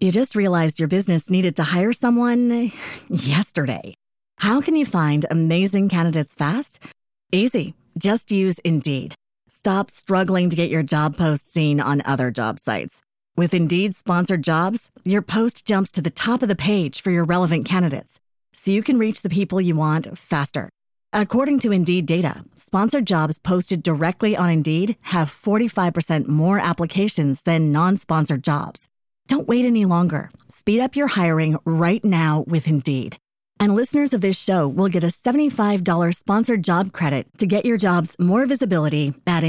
You just realized your business needed to hire someone yesterday. How can you find amazing candidates fast? Easy. Just use Indeed. Stop struggling to get your job post seen on other job sites. With Indeed sponsored jobs, your post jumps to the top of the page for your relevant candidates, so you can reach the people you want faster. According to Indeed data, sponsored jobs posted directly on Indeed have 45% more applications than non-sponsored jobs. Don't wait any longer. Speed up your hiring right now with Indeed. And listeners of this show will get a $75 sponsored job credit to get your jobs more visibility at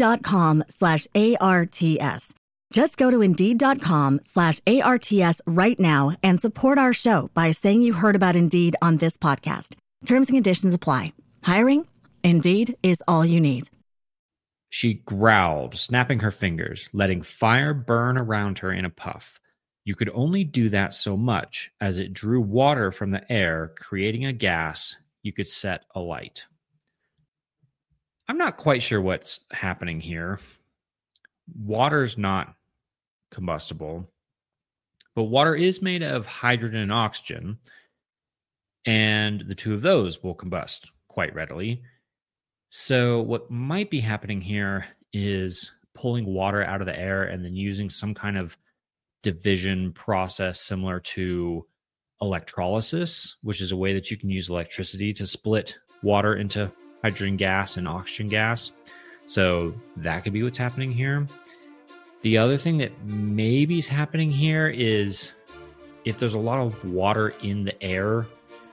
Indeed.com/ARTS. Just go to Indeed.com/ARTS right now and support our show by saying you heard about Indeed on this podcast. Terms and conditions apply. Hiring? Indeed is all you need. She growled, snapping her fingers, letting fire burn around her in a puff. You could only do that so much, as it drew water from the air, creating a gas you could set alight. I'm not quite sure what's happening here. Water's not combustible, but water is made of hydrogen and oxygen, and the two of those will combust quite readily. So what might be happening here is pulling water out of the air and then using some kind of division process similar to electrolysis, which is a way that you can use electricity to split water into hydrogen gas and oxygen gas. So that could be what's happening here. The other thing that maybe is happening here is if there's a lot of water in the air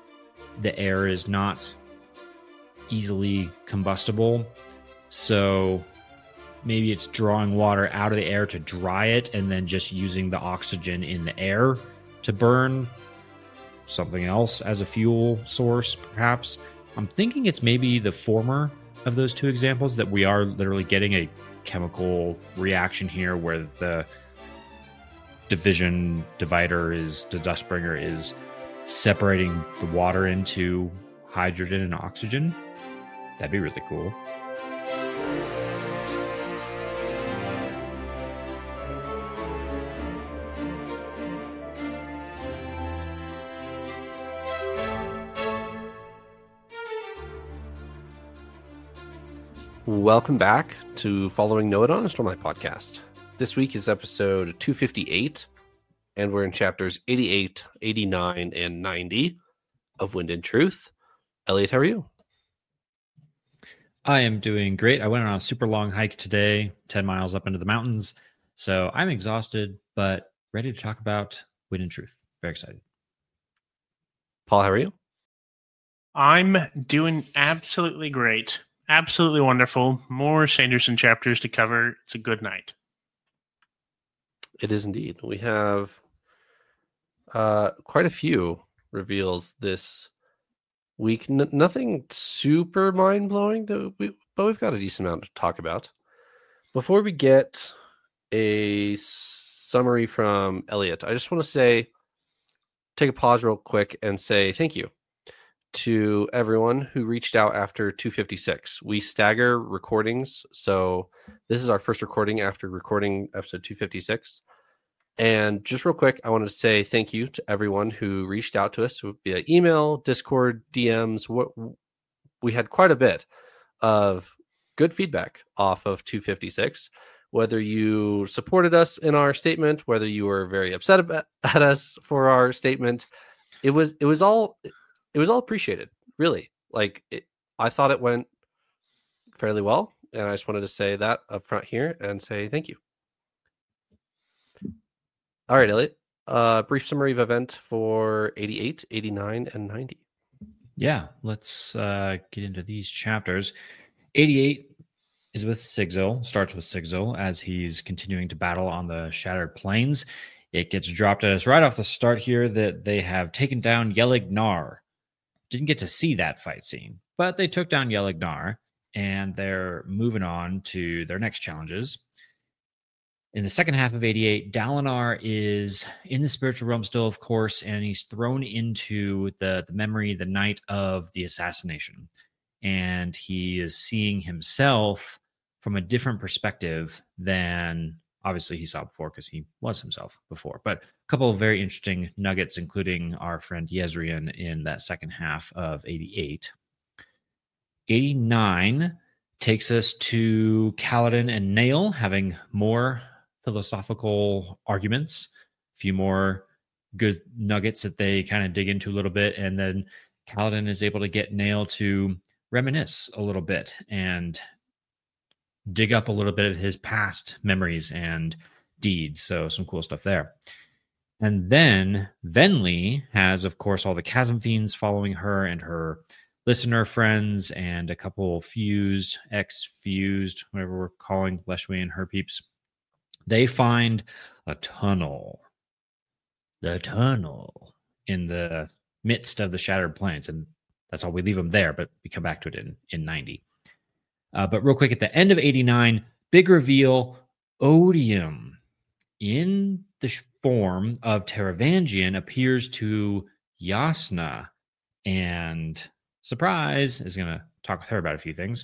is not easily combustible. So maybe it's drawing water out of the air to dry it and then just using the oxygen in the air to burn something else as a fuel source, perhaps. I'm thinking it's maybe the former of those two examples, that we are literally getting a chemical reaction here where the divider is, the dustbringer is separating the water into hydrogen and oxygen. That'd be really cool. Welcome back to Following Noah on a Stormlight podcast. This week is episode 258, and we're in chapters 88, 89, and 90 of Wind and Truth. Elliot, how are you? I am doing great. I went on a super long hike today, 10 miles up into the mountains. So I'm exhausted, but ready to talk about Wind and Truth. Very excited. Paul, how are you? I'm doing absolutely great. Absolutely wonderful. More Sanderson chapters to cover. It's a good night. It is indeed. We have quite a few reveals this week. Nothing super mind-blowing, but we've got a decent amount to talk about. Before we get a summary from Elliot, I just want to take a pause real quick and say thank you to everyone who reached out after 256. We stagger recordings, so this is our first recording after recording episode 256. And just real quick, I wanted to say thank you to everyone who reached out to us via email, Discord, DMs. We had quite a bit of good feedback off of 256. Whether you supported us in our statement, whether you were very upset at us for our statement, it was all appreciated. Really, I thought it went fairly well, and I just wanted to say that up front here and say thank you. All right, Elliot, brief summary of event for 88, 89, and 90. Yeah, let's get into these chapters. 88 is with Sigzil, starts with Sigzil as he's continuing to battle on the Shattered Plains. It gets dropped at us right off the start here that they have taken down Yelig Nar. Didn't get to see that fight scene, but they took down Yelig Nar, and they're moving on to their next challenges. In the second half of 88, Dalinar is in the spiritual realm still, of course, and he's thrown into the memory the night of the assassination. And he is seeing himself from a different perspective than obviously he saw before because he was himself before. But a couple of very interesting nuggets, including our friend Yezrian in that second half of 88. 89 takes us to Kaladin and Nail having more philosophical arguments, a few more good nuggets that they kind of dig into a little bit. And then Kaladin is able to get Nail to reminisce a little bit and dig up a little bit of his past memories and deeds. So some cool stuff there. And then Venli has, of course, all the Chasm Fiends following her and her listener friends and a couple fused, ex-fused, whatever we're calling Leshwi and her peeps. They find a tunnel. The tunnel in the midst of the Shattered Plains. And that's all we leave them there, but we come back to it in 90. But real quick, at the end of 89, big reveal, Odium in the form of Taravangian appears to Yasna, and surprise, is going to talk with her about a few things.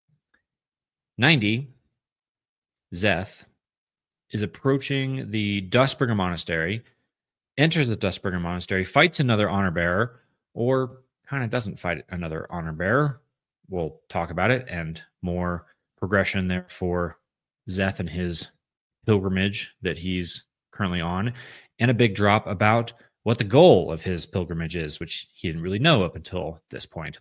90, Szeth is approaching the Dustbringer Monastery, enters the Dustbringer Monastery, fights another honor bearer, or kind of doesn't fight another honor bearer. We'll talk about it, and more progression there for Szeth and his pilgrimage that he's currently on, and a big drop about what the goal of his pilgrimage is, which he didn't really know up until this point.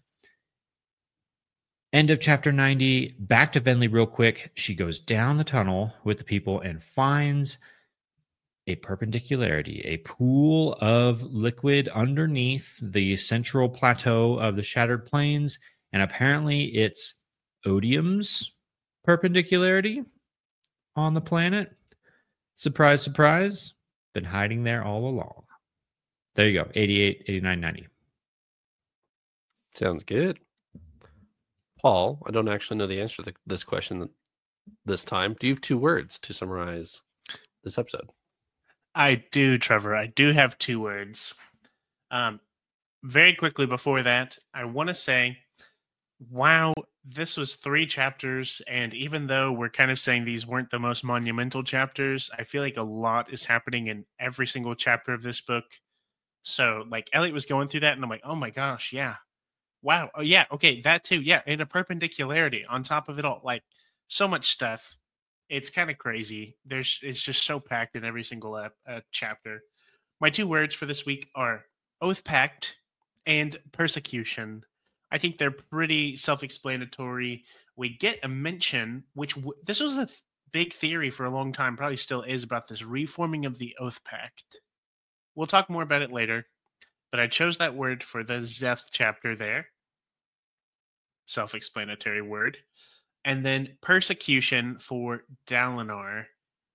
End of chapter 90, back to Venli real quick. She goes down the tunnel with the people and finds a perpendicularity, a pool of liquid underneath the central plateau of the Shattered Plains, and apparently it's Odium's perpendicularity on the planet. Surprise, surprise. Been hiding there all along. There you go. 88, 89, 90. Sounds good. Paul, I don't actually know the answer to this question this time. Do you have 2 words to summarize this episode? I do, Trevor. I do have 2 words. Very quickly before that, I want to say, wow, this was 3 chapters, and even though we're kind of saying these weren't the most monumental chapters, I feel like a lot is happening in every single chapter of this book. So, like, Elliot was going through that, and I'm like, oh my gosh, yeah. Wow. Oh, yeah. Okay. That too. Yeah. And a perpendicularity on top of it all. Like, so much stuff. It's kind of crazy. It's just so packed in every single chapter. My 2 words for this week are Oath Pact and Persecution. I think they're pretty self-explanatory. We get a mention, which this was a big theory for a long time, probably still is, about this reforming of the Oath Pact. We'll talk more about it later, but I chose that word for the Szeth chapter there. Self-explanatory word. And then Persecution for Dalinar.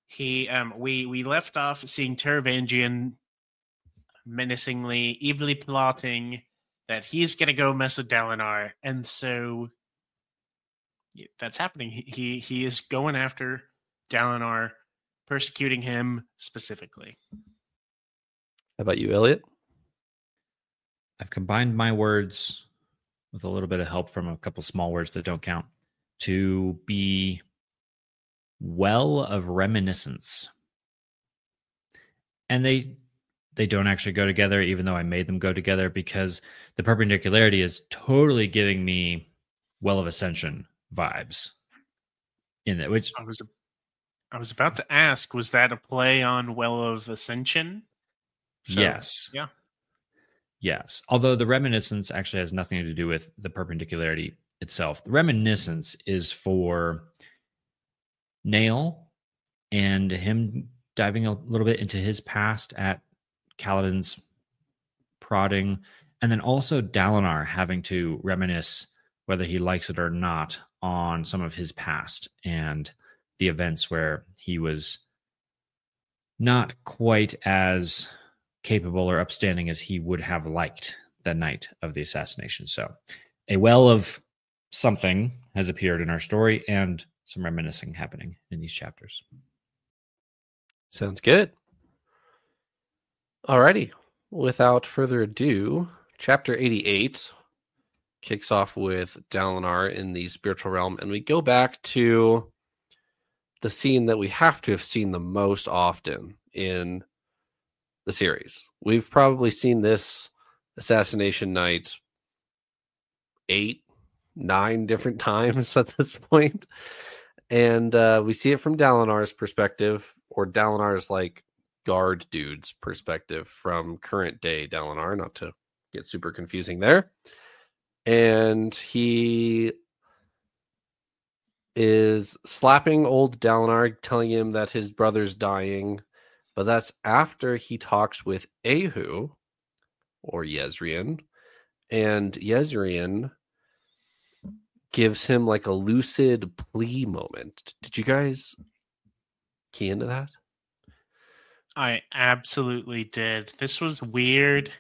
We left off seeing Taravangian menacingly, evilly plotting that he's going to go mess with Dalinar. And so that's happening. He is going after Dalinar, persecuting him specifically. How about you, Elliot? I've combined my words with a little bit of help from a couple small words that don't count to be well of reminiscence. And they don't actually go together, even though I made them go together, because the perpendicularity is totally giving me Well of Ascension vibes in it. Which I was about to ask, was that a play on Well of Ascension? So, yes. Yeah. Yes. Although the reminiscence actually has nothing to do with the perpendicularity itself. The reminiscence is for Nail and him diving a little bit into his past at Kaladin's prodding, and then also Dalinar having to reminisce, whether he likes it or not, on some of his past and the events where he was not quite as capable or upstanding as he would have liked the night of the assassination. So a well of something has appeared in our story, and some reminiscing happening in these chapters. Sounds good. Alrighty. Without further ado, chapter 88 kicks off with Dalinar in the spiritual realm, and we go back to the scene that we have to have seen the most often in the series. We've probably seen this assassination night 8, 9 different times at this point. And we see it from Dalinar's perspective, or Dalinar's like guard dude's perspective from current day Dalinar, not to get super confusing there. And he is slapping old Dalinar, telling him that his brother's dying. But that's after he talks with Ahu, or Jezrien, and Jezrien gives him like a lucid plea moment. Did you guys key into that? I absolutely did. This was weird.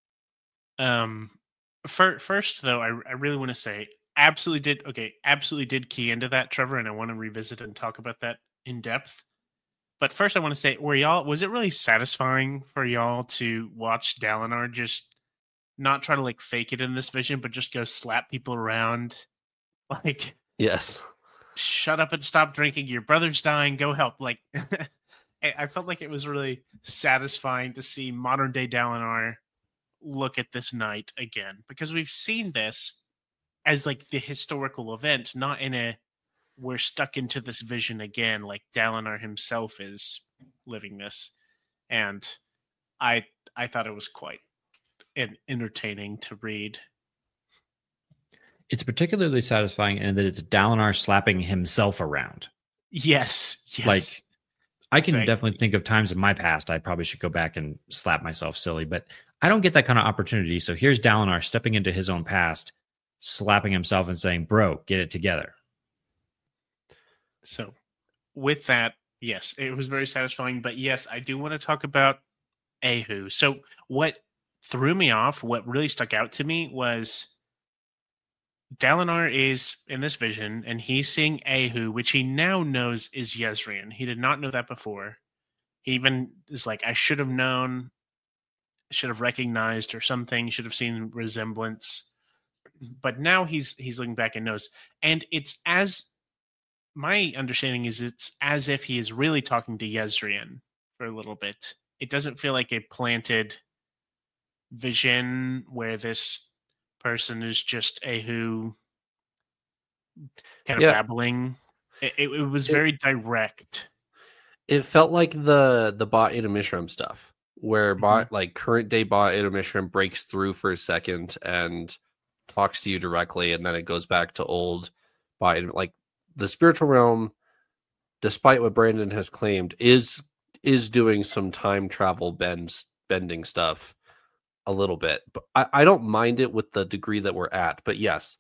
First though, I really want to say absolutely did key into that, Trevor, and I want to revisit and talk about that in depth. But first I want to say, was it really satisfying for y'all to watch Dalinar just not try to like fake it in this vision, but just go slap people around? Like, yes, shut up and stop drinking. Your brother's dying. Go help. Like, I felt like it was really satisfying to see modern day Dalinar look at this night again, because we've seen this as like the historical event, not in a we're stuck into this vision again, like Dalinar himself is living this. And I thought it was quite entertaining to read. It's particularly satisfying in that it's Dalinar slapping himself around. Yes. Like, I can definitely think of times in my past I probably should go back and slap myself silly, but I don't get that kind of opportunity. So here's Dalinar stepping into his own past, slapping himself and saying, bro, get it together. So with that, yes, it was very satisfying. But yes, I do want to talk about Ahu. So what threw me off, what really stuck out to me was Dalinar is in this vision, and he's seeing Ahu, which he now knows is Jezrien. He did not know that before. He even is like, I should have known, should have recognized or something, should have seen resemblance. But now he's looking back and knows. And it's as, my understanding is it's as if he is really talking to Jezrien for a little bit. It doesn't feel like a planted vision where this person is just Ahu kind of babbling. It was very direct. It felt like the Ba Eda Mishram stuff, where like current day Ba Eda Mishram breaks through for a second and talks to you directly, and then it goes back to old Ba Eda. Like the spiritual realm, despite what Brandon has claimed, is doing some time travel bending stuff a little bit, but I don't mind it with the degree that we're at. But yes,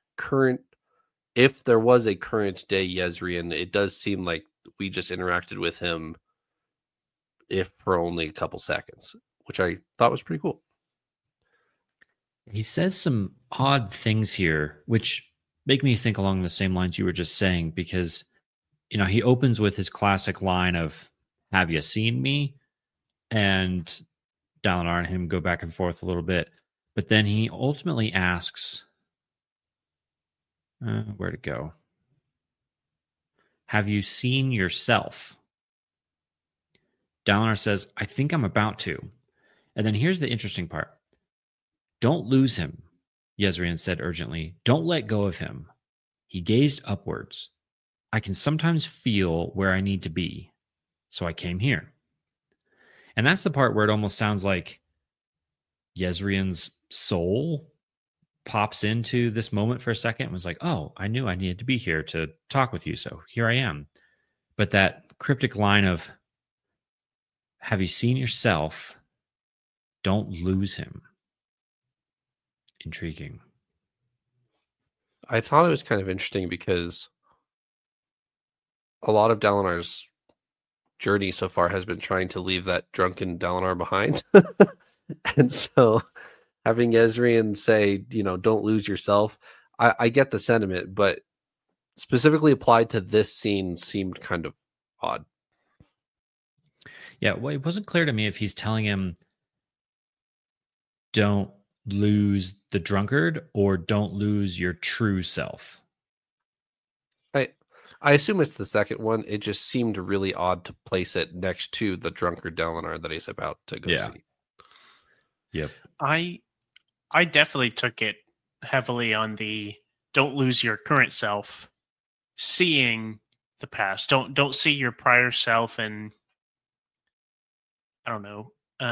if there was a current day Jezrien, it does seem like we just interacted with him, if for only a couple seconds, which I thought was pretty cool. He says some odd things here, which make me think along the same lines you were just saying, because, you know, he opens with his classic line of, have you seen me? And Dalinar and him go back and forth a little bit, but then he ultimately asks, where to go? Have you seen yourself? Dalinar says, I think I'm about to. And then here's the interesting part. Don't lose him, Jezrien said urgently. Don't let go of him. He gazed upwards. I can sometimes feel where I need to be, so I came here. And that's the part where it almost sounds like Jezrien's soul pops into this moment for a second and was like, oh, I knew I needed to be here to talk with you, so here I am. But that cryptic line of, have you seen yourself? Don't lose him. Intriguing. I thought it was kind of interesting because a lot of Dalinar's journey so far has been trying to leave that drunken Dalinar behind. And so having Jezrien say, you know, don't lose yourself, I get the sentiment, but specifically applied to this scene seemed kind of odd. Yeah, well, it wasn't clear to me if he's telling him don't lose the drunkard or don't lose your true self. I assume it's the second one. It just seemed really odd to place it next to the drunkard Dalinar that he's about to go see. Yep. I definitely took it heavily on the don't lose your current self, seeing the past. Don't see your prior self and I don't know.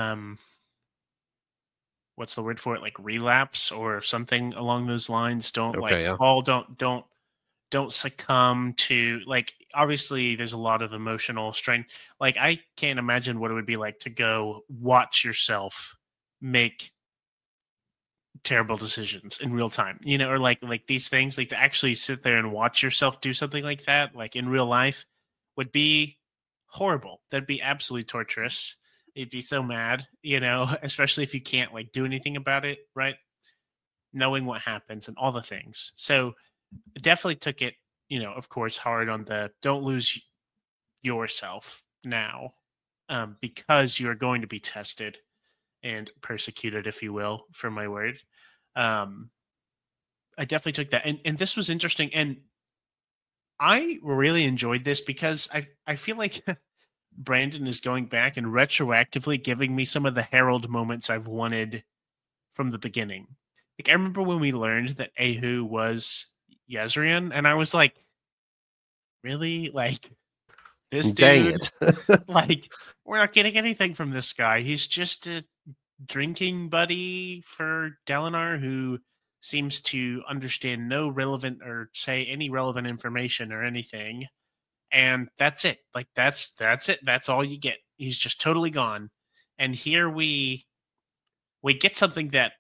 What's the word for it? Like relapse or something along those lines. Don't fall. Don't succumb to, like, obviously there's a lot of emotional strain. Like, I can't imagine what it would be like to go watch yourself make terrible decisions in real time, or like these things, like to actually sit there and watch yourself do something like that, like in real life, would be horrible. That'd be absolutely torturous. You'd be so mad, especially if you can't like do anything about it, right? Knowing what happens and all the things. So definitely took it, of course, hard on the don't lose yourself now, because you're going to be tested and persecuted, if you will, for my word. I definitely took that. And this was interesting. And I really enjoyed this because I feel like Brandon is going back and retroactively giving me some of the Herald moments I've wanted from the beginning. Like, I remember when we learned that Ahu was Jezrien, and I was like, really? Like, this Dang dude? it. Like, we're not getting anything from this guy. He's just a drinking buddy for Dalinar who seems to understand no relevant or say any relevant information or anything. And that's it. Like, that's it. That's all you get. He's just totally gone. And here we get something that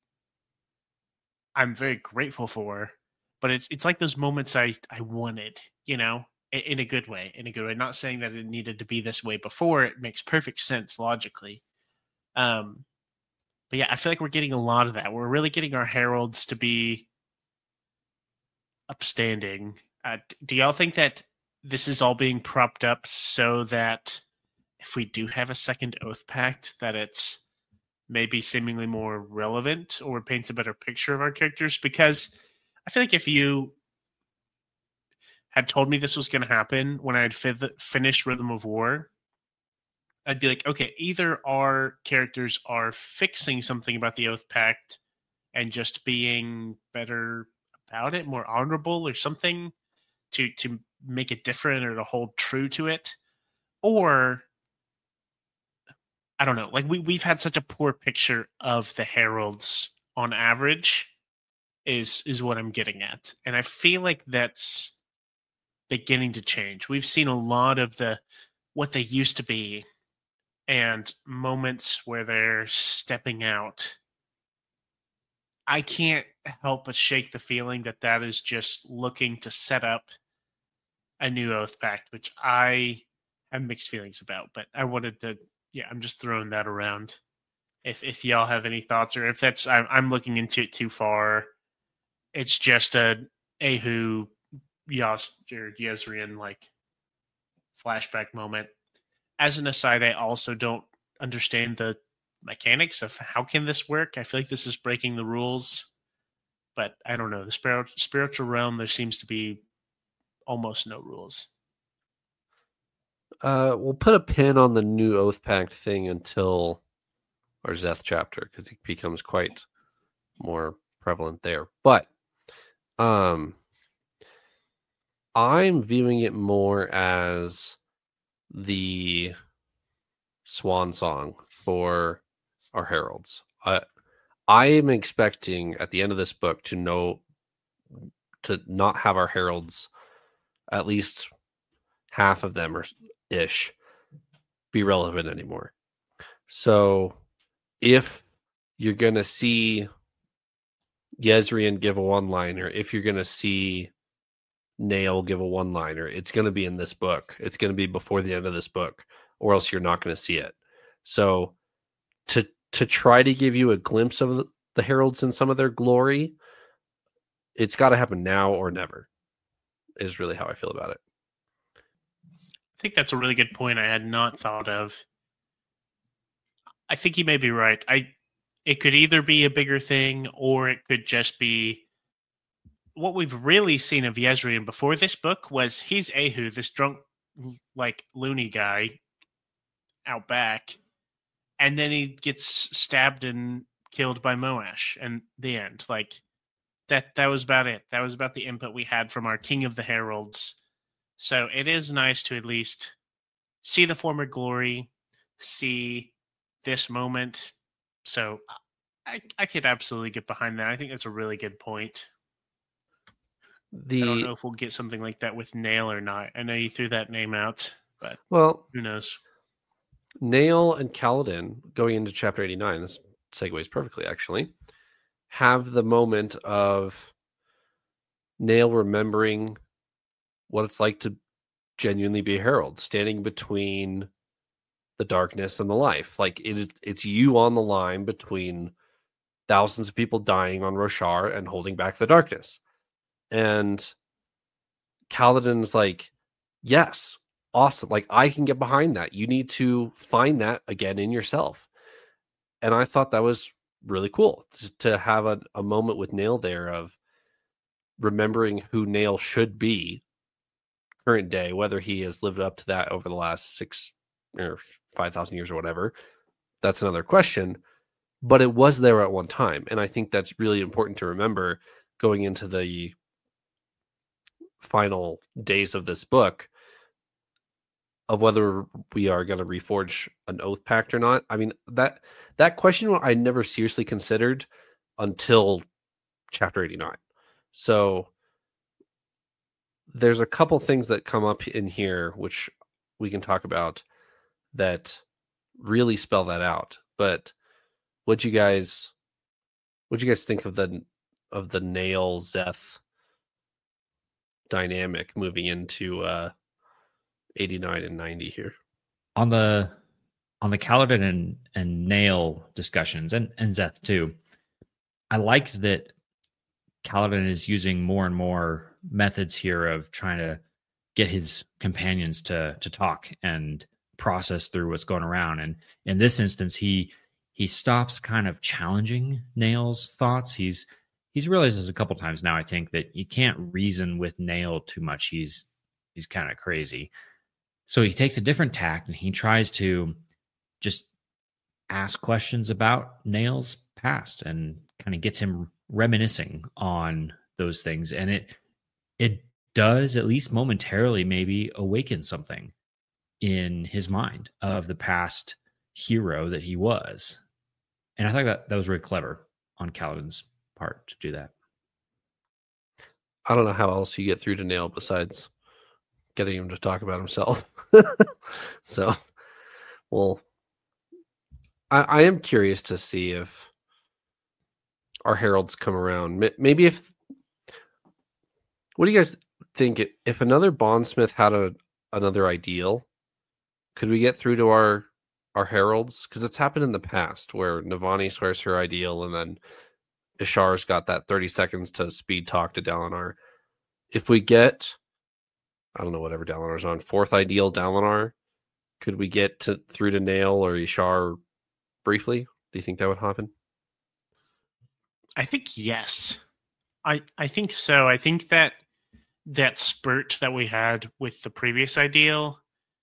I'm very grateful for, but it's like those moments I wanted, in a good way, Not saying that it needed to be this way before. It makes perfect sense logically. But yeah, I feel like we're getting a lot of that. We're really getting our heralds to be upstanding. Do y'all think that this is all being propped up so that if we do have a second Oath Pact, that it's maybe seemingly more relevant or paints a better picture of our characters? Because I feel like if you had told me this was going to happen when I had finished Rhythm of War, I'd be like, okay, either our characters are fixing something about the Oath Pact and just being better about it, more honorable or something to make it different or to hold true to it, or I don't know. Like we've had such a poor picture of the heralds on average is what I'm getting at. And I feel like that's beginning to change. We've seen a lot of what they used to be and moments where they're stepping out. I can't help but shake the feeling that is just looking to set up a new Oath Pact, which I have mixed feelings about. But I wanted to, I'm just throwing that around. If y'all have any thoughts, or if that's I'm looking into it too far, it's just a Ahu Jezrien like flashback moment. As an aside, I also don't understand the mechanics of how can this work. I feel like this is breaking the rules, but I don't know. The spiritual realm, there seems to be almost no rules. We'll put a pin on the new Oath Pact thing until our Szeth chapter, because it becomes quite more prevalent there. But I'm viewing it more as the swan song for our heralds. I am expecting at the end of this book to not have our heralds, at least half of them or ish, be relevant anymore. So if you're going to see Jezrien give a one-liner, if you're going to see Nail give a one-liner, it's going to be in this book. It's going to be before the end of this book, or else you're not going to see it. So to try to give you a glimpse of the heralds in some of their glory, it's got to happen now or never, is really how I feel about it. I think that's a really good point I had not thought of. I think you may be right. It could either be a bigger thing, or it could just be what we've really seen of Yezreen before this book was he's Ahu, this drunk, like, loony guy out back, and then he gets stabbed and killed by Moash, and the end. Like, that was about it. That was about the input we had from our King of the Heralds. So it is nice to at least see the former glory, see this moment. So I could absolutely get behind that. I think that's a really good point. I don't know if we'll get something like that with Nail or not. I know you threw that name out, but who knows? Nail and Kaladin, going into chapter 89, this segues perfectly, actually, have the moment of Nail remembering what it's like to genuinely be a herald, standing between the darkness and the life. Like, it's you on the line between thousands of people dying on Roshar and holding back the darkness. And Kaladin's like, yes, awesome. Like, I can get behind that. You need to find that again in yourself. And I thought that was really cool to have a moment with Nail there of remembering who Nail should be current day, whether he has lived up to that over the last 6 or 5,000 years or whatever. That's another question. But it was there at one time. And I think that's really important to remember going into the final days of this book, of whether we are going to reforge an oath pact or not. I mean, that question I never seriously considered until chapter 89. So there's a couple things that come up in here which we can talk about that really spell that out. But what'd you guys think of the Nail Szeth dynamic moving into 89 and 90 here? On the Kaladin and Nail discussions, and Szeth too, I liked that Kaladin is using more and more methods here of trying to get his companions to talk and process through what's going around. And in this instance, he stops kind of challenging Nail's thoughts. He's realized this a couple times now, I think, that you can't reason with Nail too much. He's kind of crazy. So he takes a different tack and he tries to just ask questions about Nail's past and kind of gets him reminiscing on those things. And it does, at least momentarily, maybe awaken something in his mind of the past hero that he was. And I thought that was really clever on Kaladin's part to do that. I don't know how else you get through to Nail besides getting him to talk about himself. So, well, I am curious to see if our heralds come around. Maybe what do you guys think? If another bondsmith had another ideal, could we get through to our heralds? Because it's happened in the past where Navani swears her ideal and then Ishar's got that 30 seconds to speed talk to Dalinar. If we get, I don't know, whatever Dalinar's on, fourth ideal Dalinar, could we get through to Nail or Ishar briefly? Do you think that would happen? I think yes. I think so. I think that spurt that we had with the previous ideal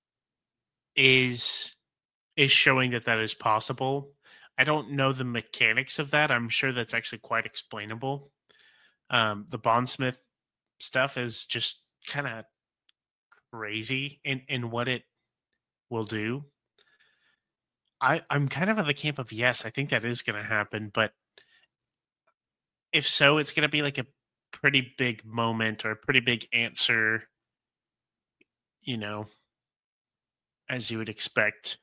is showing that is possible. I don't know the mechanics of that. I'm sure that's actually quite explainable. The bondsmith stuff is just kind of crazy in what it will do. I'm kind of in the camp of yes, I think that is going to happen, but if so, it's going to be like a pretty big moment or a pretty big answer, as you would expect.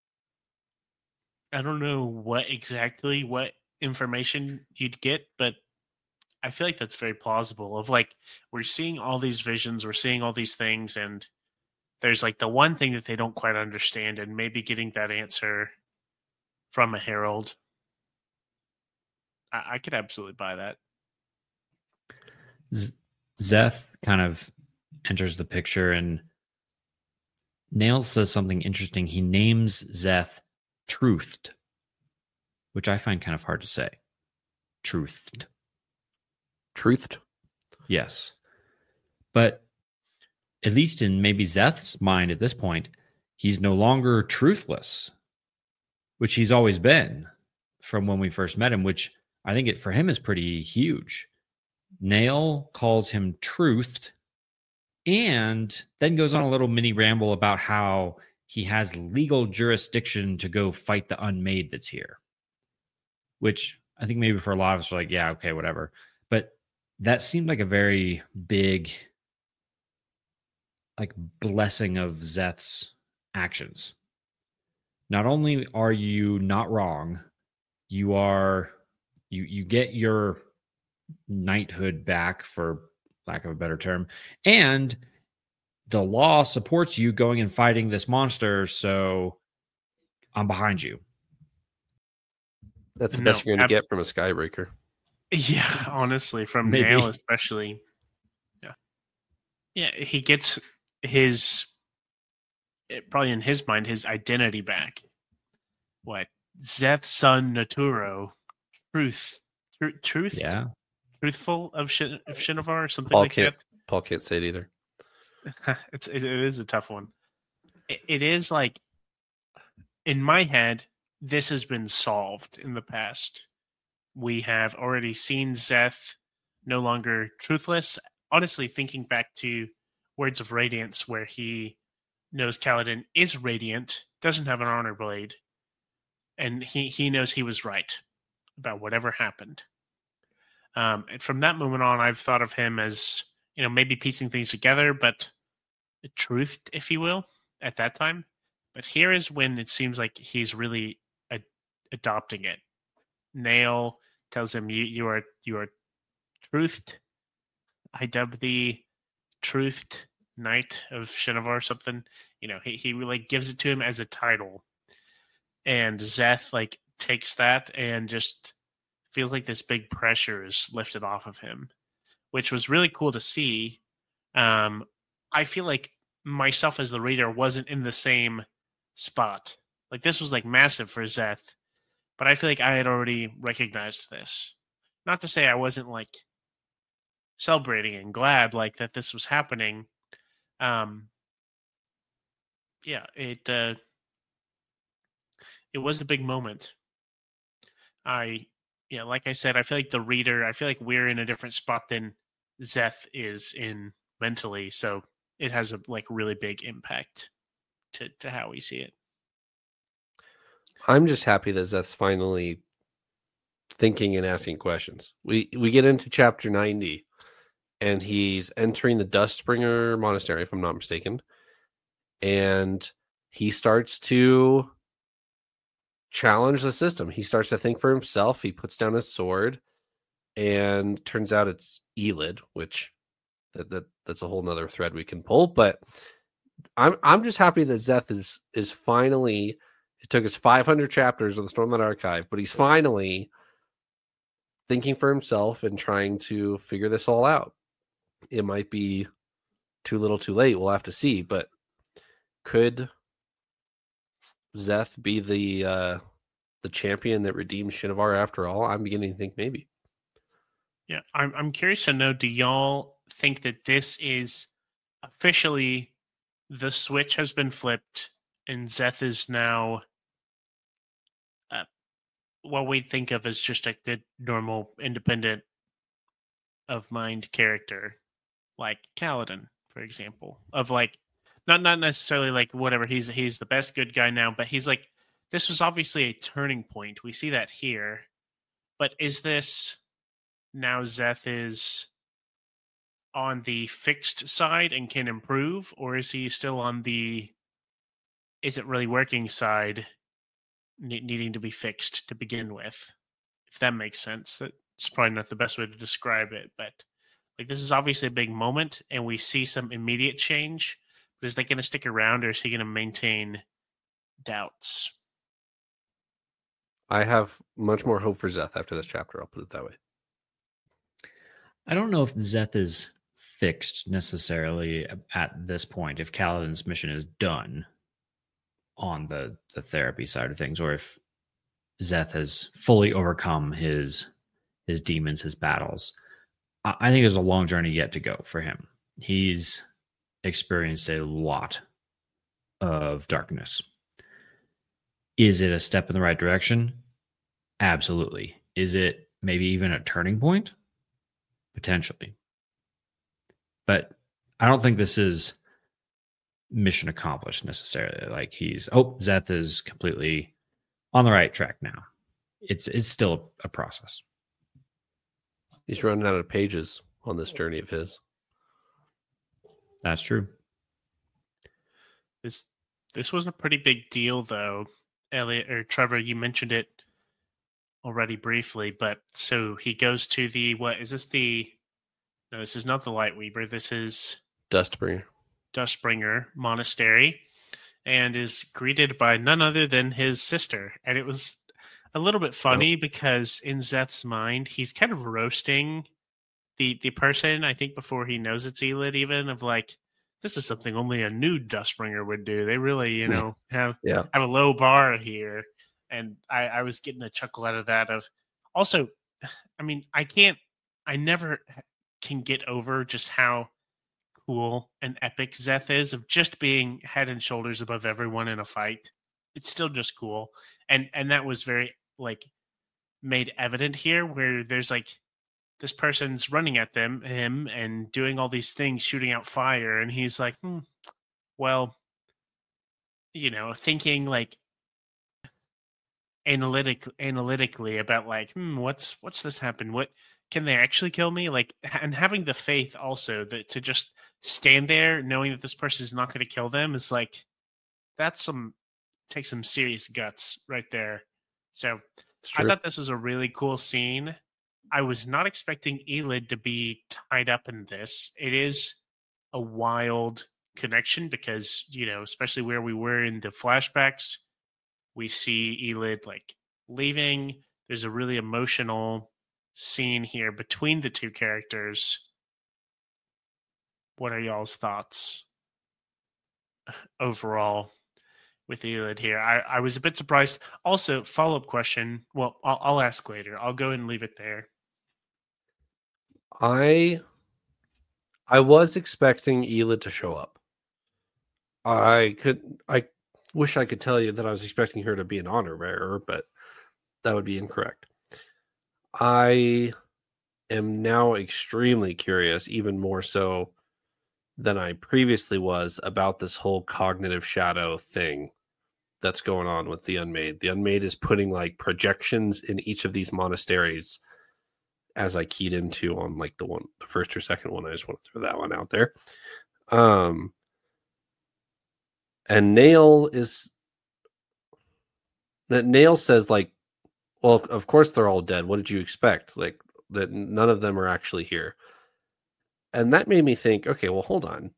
I don't know what information you'd get, but I feel like that's very plausible. Of like, we're seeing all these visions, we're seeing all these things, and there's like the one thing that they don't quite understand, and maybe getting that answer from a herald. I could absolutely buy that. Szeth kind of enters the picture, and Nail says something interesting. He names Szeth Truthed, which I find kind of hard to say. Truthed. Truthed? Yes. But at least in maybe Zeth's mind at this point, he's no longer truthless, which he's always been from when we first met him, which I think for him is pretty huge. Nail calls him truthed and then goes on a little mini ramble about how he has legal jurisdiction to go fight the unmade that's here, which I think maybe for a lot of us are like, yeah, okay, whatever. But that seemed like a very big like blessing of Zeth's actions. Not only are you not wrong, you get your knighthood back, for lack of a better term, and the law supports you going and fighting this monster, so I'm behind you. That's the best you're going to get from a Skybreaker. Yeah, honestly, from Maybe. Nail especially. Yeah, he gets his, probably in his mind, his identity back. What? Zeth's son Naturo, truth, Yeah. truthful of Shinovar, or something Paul like that. Paul can't say it either. It is a tough one. It is like, in my head, this has been solved in the past. We have already seen Zeth no longer truthless. Honestly, thinking back to Words of Radiance, where he knows Kaladin is radiant, doesn't have an honor blade, and he knows he was right about whatever happened. And from that moment on, I've thought of him as, maybe piecing things together, but truthed, if you will, at that time. But here is when it seems like he's really adopting it. Nail tells him, "You are truthed. I dub thee truthed Knight of Shinovar," something. He really gives it to him as a title, and Zeth takes that and just feels like this big pressure is lifted off of him, which was really cool to see. I feel like myself as the reader wasn't in the same spot. Like, this was massive for Zeth, but I feel like I had already recognized this. Not to say I wasn't celebrating and glad that this was happening. It was a big moment. Like I said, I feel like the reader, I feel like we're in a different spot than Zeth is in mentally, so it has a really big impact to how we see it. I'm just happy that Zeth's finally thinking and asking questions. We get into chapter 90, and he's entering the Dustbringer Monastery, if I'm not mistaken, and he starts to challenge the system. He starts to think for himself. He puts down his sword, and turns out it's Elid, which that's a whole nother thread we can pull. But I'm just happy that Zeth is finally. It took us 500 chapters of the Stormlight Archive, but he's finally thinking for himself and trying to figure this all out. It might be too little, too late. We'll have to see. But could Zeth be the champion that redeems Shinovar after all? I'm beginning to think maybe. Yeah, I'm curious to know, do y'all think that this is officially the switch has been flipped and Zeth is now what we think of as just a good, normal, independent of mind character, like Kaladin, for example, of not necessarily whatever, he's the best good guy now, but he's this was obviously a turning point. We see that here, but is this now Zeth is on the fixed side and can improve, or is he still on the isn't really working side, needing to be fixed to begin with? If that makes sense. That's probably not the best way to describe it, but this is obviously a big moment, and we see some immediate change. But is that going to stick around, or is he going to maintain doubts? I have much more hope for Zeth after this chapter. I'll put it that way. I don't know if Zeth is fixed necessarily at this point, if Kaladin's mission is done on the therapy side of things, or if Zeth has fully overcome his demons, his battles. I think there's a long journey yet to go for him. He's experienced a lot of darkness. Is it a step in the right direction? Absolutely. Is it maybe even a turning point? Potentially. But I don't think this is mission accomplished necessarily. Like Szeth is completely on the right track now. It's still a process. He's running out of pages on this journey of his. That's true. This was a pretty big deal, though. Elliot or Trevor, you mentioned it already briefly, but so he goes to the what is this the? No, this is not the Lightweaver. This is Dustbringer Monastery, and is greeted by none other than his sister. And it was a little bit funny because in Szeth's mind, he's kind of roasting the person, I think, before he knows it's Elid, even of like, this is something only a new Dustbringer would do. They really, have a low bar here. And I was getting a chuckle out of that. Of also, I mean, I never can get over just how cool and epic Szeth is, of just being head and shoulders above everyone in a fight. It's still just cool. And that was very like made evident here, where there's like this person's running at him and doing all these things, shooting out fire, and he's like, well, thinking like analytically about like, what's this happen? What can they actually kill me? Like, and having the faith also that to just stand there knowing that this person is not going to kill them is like, takes some serious guts right there. So I thought this was a really cool scene. I was not expecting Elid to be tied up in this. It is a wild connection because, especially where we were in the flashbacks, we see Elid like leaving. There's a really emotional scene here between the two characters. What are y'all's thoughts overall with Elid here? I was a bit surprised. Also, follow-up question. Well, I'll ask later. I'll go and leave it there. I was expecting Elid to show up. I wish I could tell you that I was expecting her to be an honor bearer, but that would be incorrect. I am now extremely curious, even more so than I previously was, about this whole cognitive shadow thing that's going on with the Unmade. The Unmade is putting like projections in each of these monasteries, as I keyed into on like the first or second one. I just want to throw that one out there. And Nail says like, well, of course they're all dead. What did you expect? Like that none of them are actually here. And that made me think, okay, well, hold on.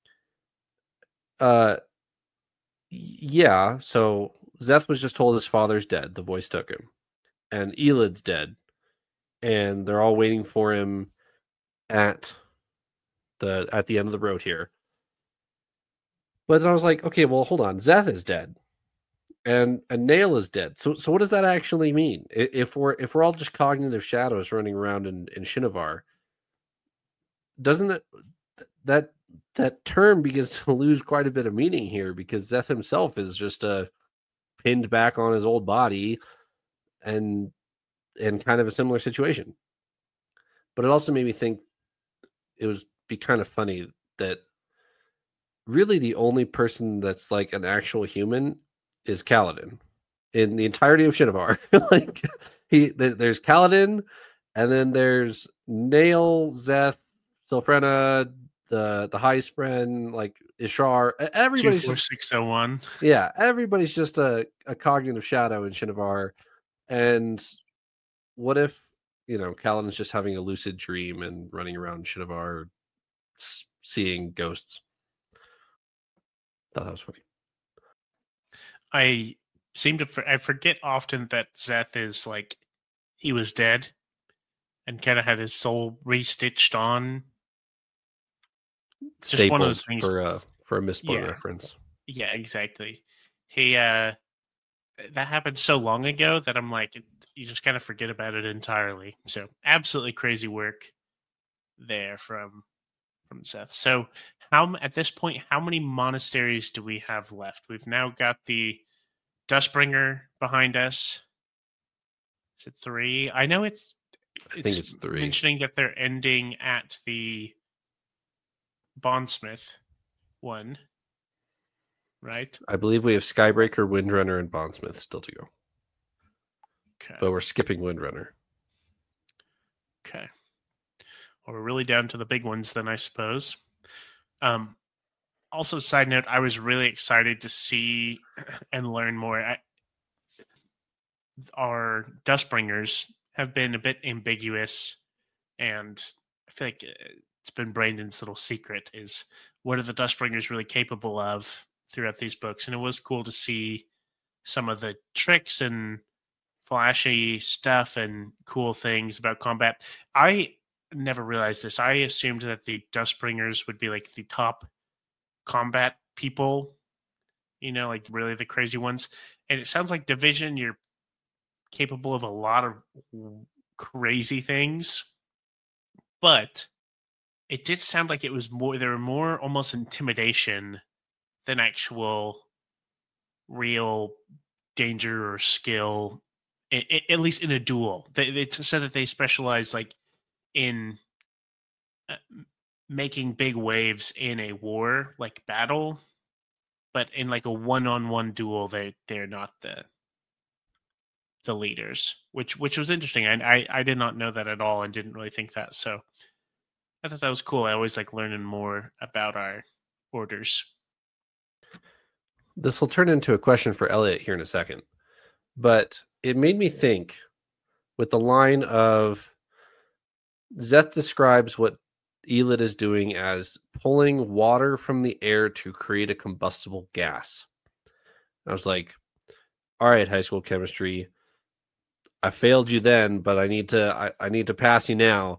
Yeah, so Szeth was just told his father's dead. The voice took him. And Elid's dead. And they're all waiting for him at the end of the road here. But I was like, okay, well, hold on. Szeth is dead. And Nail is dead. So what does that actually mean? If we're all just cognitive shadows running around in Shinovar, doesn't that term begins to lose quite a bit of meaning here, because Szeth himself is just pinned back on his old body and kind of a similar situation. But it also made me think it would be kind of funny that really the only person that's like an actual human is Kaladin in the entirety of Shinovar. Like there's Kaladin, and then there's Nail, Szeth, Silfrena, the High Spren, like Ishar. Everybody's 24601. Yeah, everybody's just a cognitive shadow in Shinovar. And what if, Kaladin's just having a lucid dream and running around Shinovar seeing ghosts? Thought that was funny. I forget often that Szeth is like, he was dead and kind of had his soul restitched on. It's just one of those things for a Mistborn reference. Yeah, exactly. That happened so long ago that I'm like, you just kind of forget about it entirely. So absolutely crazy work there from Seth. So at this point, how many monasteries do we have left? We've now got the Dustbringer behind us. Is it 3? I know I think it's 3. Mentioning that they're ending at the Bondsmith one, right? I believe we have Skybreaker, Windrunner, and Bondsmith still to go. Okay. But we're skipping Windrunner. Okay. Well, we're really down to the big ones then, I suppose. Also, side note, I was really excited to see and learn more. Our Dustbringers have been a bit ambiguous, and I feel like it's been Brandon's little secret is what are the Dustbringers really capable of throughout these books. And it was cool to see some of the tricks and flashy stuff and cool things about combat. I never realized this. I assumed that the Dustbringers would be like the top combat people, like really the crazy ones. And it sounds like Division, you're capable of a lot of crazy things, but it did sound like there were more almost intimidation than actual real danger or skill, at least in a duel. They said that they specialize like in making big waves in a war, like battle, but in like a one-on-one duel, they're not the leaders, which was interesting. I did not know that at all and didn't really think that. So I thought that was cool. I always like learning more about our orders. This will turn into a question for Elliot here in a second, but it made me think with the line of Szeth describes what Elid is doing as pulling water from the air to create a combustible gas. I was like, all right, high school chemistry, I failed you then, but I need to pass you now.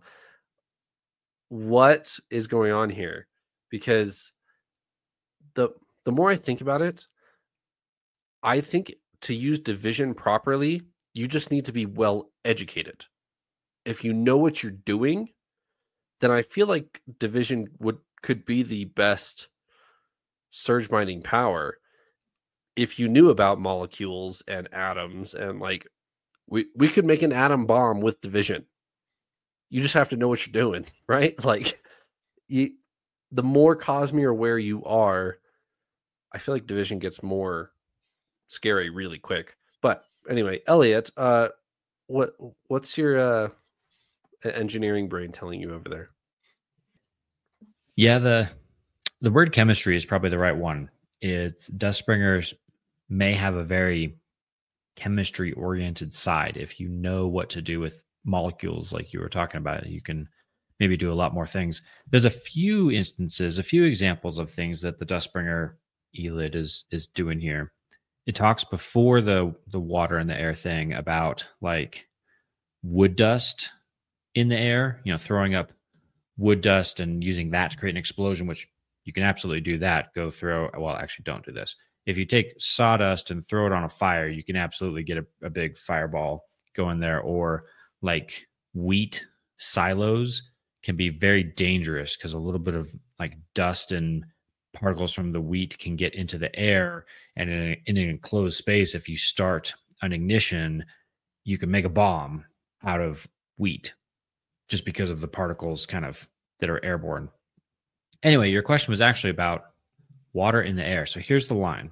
What is going on here? Because the more I think about it, I think to use Division properly, you just need to be well educated. If you know what you're doing, then I feel like Division could be the best surge binding power if you knew about molecules and atoms, and like we could make an atom bomb with Division. You just have to know what you're doing, right? Like the more Cosmere aware you are, I feel like Division gets more scary really quick. But anyway, Elliot, what's your engineering brain telling you over there? Yeah, the word chemistry is probably the right one. It's Dustbringers may have a very chemistry oriented side. If you know what to do with molecules like you were talking about, you can maybe do a lot more things. There's a few instances, a few examples of things that the Dustbringer Elid is doing here. It talks before the water and the air thing about like wood dust in the air, throwing up wood dust and using that to create an explosion, which you can absolutely do that. Actually don't do this. If you take sawdust and throw it on a fire, you can absolutely get a big fireball going there. Or like wheat silos can be very dangerous because a little bit of like dust and particles from the wheat can get into the air, and in an enclosed space, if you start an ignition, you can make a bomb out of wheat just because of the particles kind of that are airborne. Anyway, your question was actually about water in the air. So here's the line.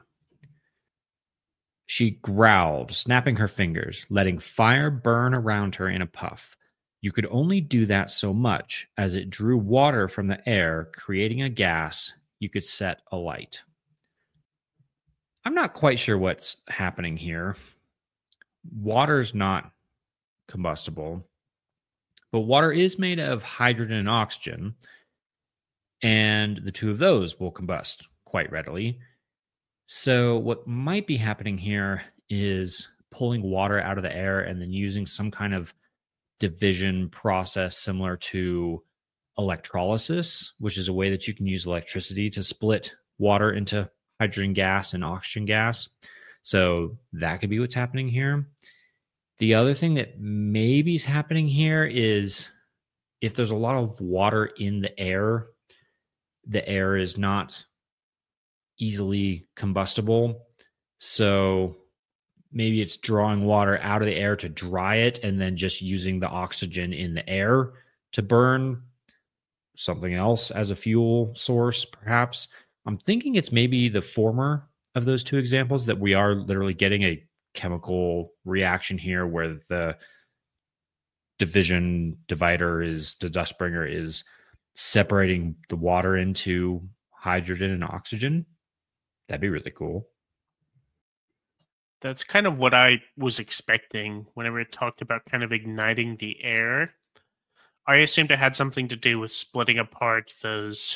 She growled, snapping her fingers, letting fire burn around her in a puff. You could only do that so much as it drew water from the air, creating a gas you could set alight. I'm not quite sure what's happening here. Water's not combustible, but water is made of hydrogen and oxygen, and the two of those will combust quite readily. So what might be happening here is pulling water out of the air and then using some kind of division process similar to electrolysis, which is a way that you can use electricity to split water into hydrogen gas and oxygen gas. So that could be what's happening here. The other thing that maybe is happening here is if there's a lot of water in the air is not easily combustible. So maybe it's drawing water out of the air to dry it and then just using the oxygen in the air to burn something else as a fuel source, perhaps. I'm thinking it's maybe the former of those two examples, that we are literally getting a chemical reaction here where the division divider is, the Dustbringer is separating the water into hydrogen and oxygen. That'd be really cool. That's kind of what I was expecting whenever it talked about kind of igniting the air. I assumed it had something to do with splitting apart those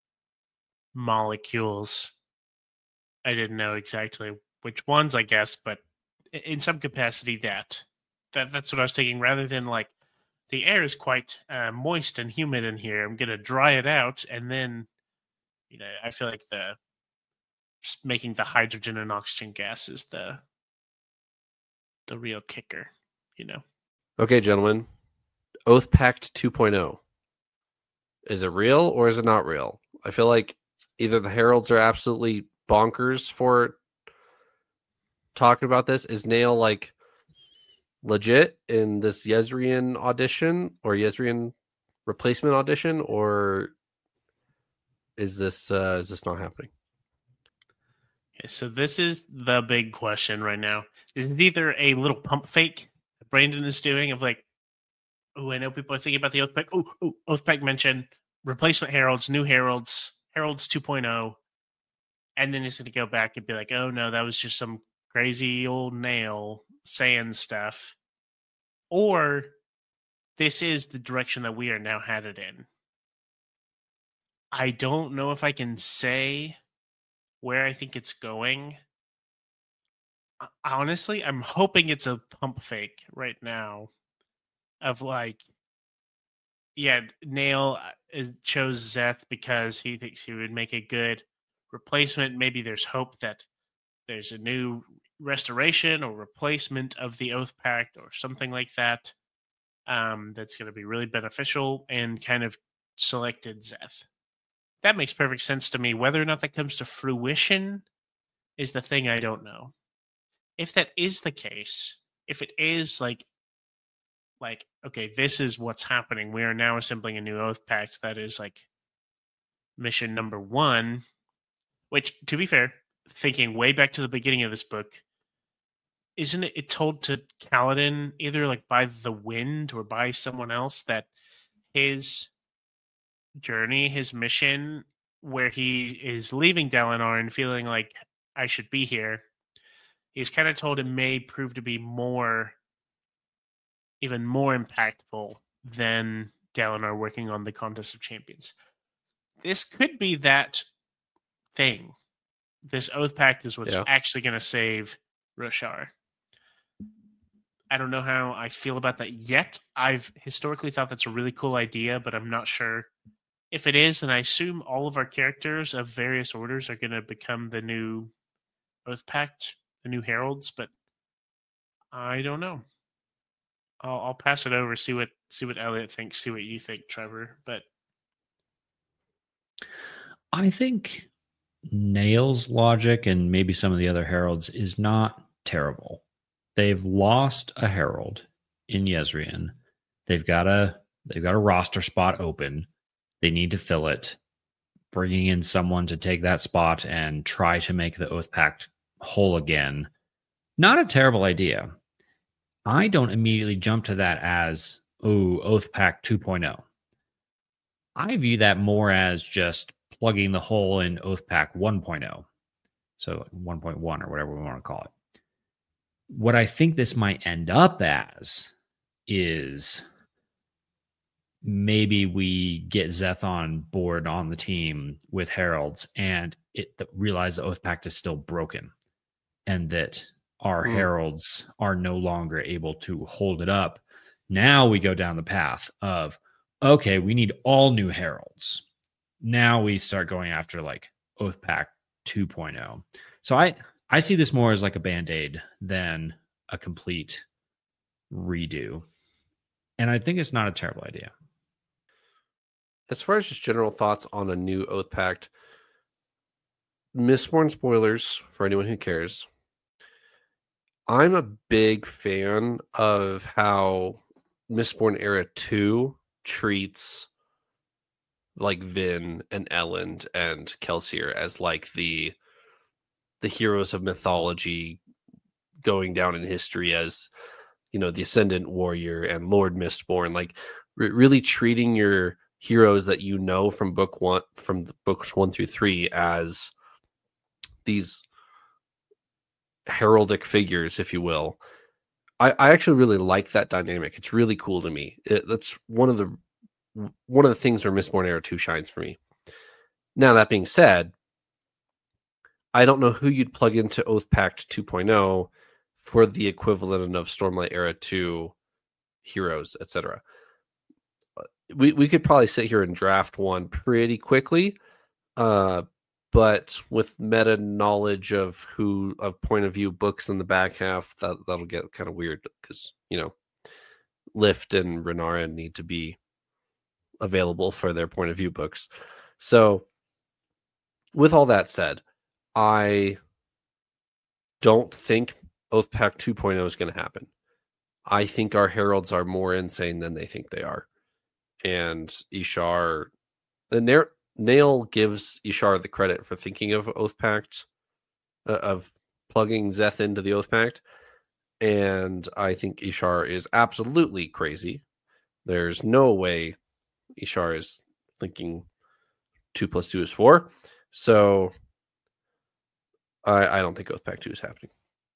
molecules. I didn't know exactly which ones, I guess, but in some capacity that's what I was thinking, rather than like the air is quite moist and humid in here. I'm going to dry it out. And then, I feel like making the hydrogen and oxygen gas is the real kicker, Okay, gentlemen. Oath Pact 2.0. Is it real or is it not real? I feel like either the Heralds are absolutely bonkers for talking about this. Is Nail like legit in this Jezrien audition or Jezrien replacement audition, or is this not happening? Okay, so this is the big question right now. Is it either a little pump fake that Brandon is doing of like, oh, I know people are thinking about the Oath Pact. Oh, Oath Pact mentioned replacement Heralds, new Heralds, Heralds 2.0. And then he's going to go back and be like, oh, no, that was just some crazy old Nail saying stuff. Or this is the direction that we are now headed in. I don't know if I can say where I think it's going. Honestly, I'm hoping it's a pump fake right now of like, yeah, Nail chose Szeth because he thinks he would make a good replacement. Maybe there's hope that there's a new restoration or replacement of the Oath Pact or something like that, that's going to be really beneficial, and kind of selected Szeth. That makes perfect sense to me. Whether or not that comes to fruition is the thing I don't know. If that is the case, if it is like, okay, this is what's happening. We are now assembling a new Oath Pact that is like mission number 1, which, to be fair, thinking way back to the beginning of this book, isn't it told to Kaladin either like by the wind or by someone else that his journey, his mission, where he is leaving Dalinar and feeling like I should be here, he's kind of told it may prove to be even more impactful than Dalinar working on the Contest of Champions. This could be that thing. This Oath Pact is what's actually going to save Roshar. I don't know how I feel about that yet. I've historically thought that's a really cool idea, but I'm not sure if it is. And I assume all of our characters of various orders are going to become the new Oath Pact, the new Heralds, but I don't know. I'll pass it over, see what Elliot thinks, see what you think, Trevor. But I think Nail's logic and maybe some of the other Heralds is not terrible. They've lost a Herald in Jezrien. They've got a roster spot open. They need to fill it. Bringing in someone to take that spot and try to make the Oath Pact whole again. Not a terrible idea. I don't immediately jump to that as, Oath Pact 2.0. I view that more as just plugging the hole in Oath Pact 1.0. So 1.1 or whatever we want to call it. What I think this might end up as is maybe we get Szeth on board on the team with Heralds and realize the Oath Pact is still broken and that our Heralds are no longer able to hold it up. Now we go down the path of, okay, we need all new Heralds. Now we start going after like Oath Pact 2.0. So I see this more as like a Band-Aid than a complete redo. And I think it's not a terrible idea. as far as just general thoughts on a new Oath Pact, Mistborn spoilers for anyone who cares. I'm a big fan of how Mistborn Era 2 treats like Vin and Elend and Kelsier as like the heroes of mythology going down in history as, you know, the Ascendant Warrior and Lord Mistborn, like really treating your heroes that you know from books 1 through 3 as these heraldic figures, if you will. I actually really like that dynamic. It's really cool to me. That's one of the things where Mistborn Era 2 shines for me. Now, that being said, I don't know who you'd plug into Oath Pact 2.0 for the equivalent of Stormlight Era 2 heroes, etc. We could probably sit here and draft one pretty quickly, but with meta knowledge of point of view books in the back half, that'll get kind of weird because, you know, Lift and Renara need to be available for their point of view books. So with all that said, I don't think Oath Pact 2.0 is going to happen. I think our heralds are more insane than they think they are. And Ishar, Nail gives Ishar the credit for thinking of Oath Pact, of plugging Szeth into the Oath Pact. And I think Ishar is absolutely crazy. There's no way Ishar is thinking 2 + 2 is 4. So I don't think Oath Pact 2 is happening.